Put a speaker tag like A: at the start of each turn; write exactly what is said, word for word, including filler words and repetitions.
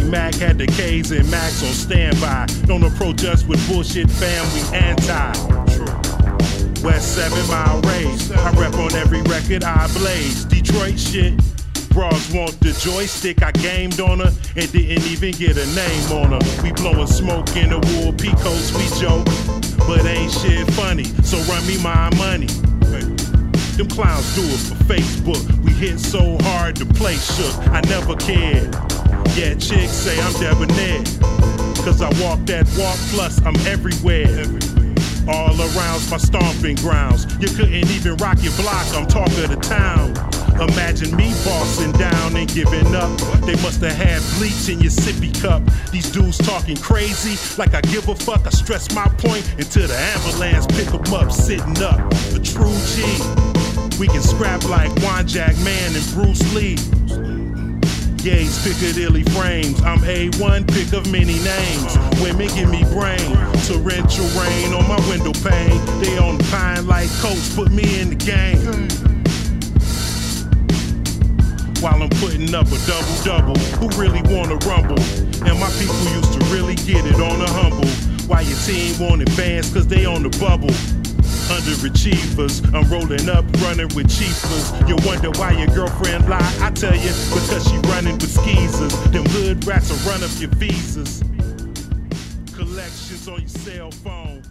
A: Mac had the K's and Max on standby. Don't approach us with bullshit, fam, we anti. West seven mile rays, I rep on every record I blaze. Detroit shit, bras want the joystick, I gamed on her and didn't even get a name on her. We blowing smoke in the wool Picos, we joke, but ain't shit funny, so run me my money. Them clowns do it for Facebook, we hit so hard the place shook, I never cared. Yeah, chicks say I'm debonair, cause I walk that walk plus I'm everywhere. All around's my stomping grounds. You couldn't even rock your block, I'm talk of the town. Imagine me bossing down and giving up. They must have had bleach in your sippy cup. These dudes talking crazy, like I give a fuck. I stress my point until the ambulance pick them up, sitting up. A true G. We can scrap like Juan Jack Man and Bruce Lee. Yates, Piccadilly frames. I'm A one, pick of many names. Women give me brain. Torrential rain on my window pane. They on the pine like coats, put me in the game. While I'm putting up a double-double, who really wanna rumble? And my people used to really get it on the humble. Why your team won't advance, cause they on the bubble. Underachievers, I'm rolling up, running with chiefers. You wonder why your girlfriend lie? I tell you, because she running with skeezers. Them hood rats will run up your visas. Collections on your cell phone.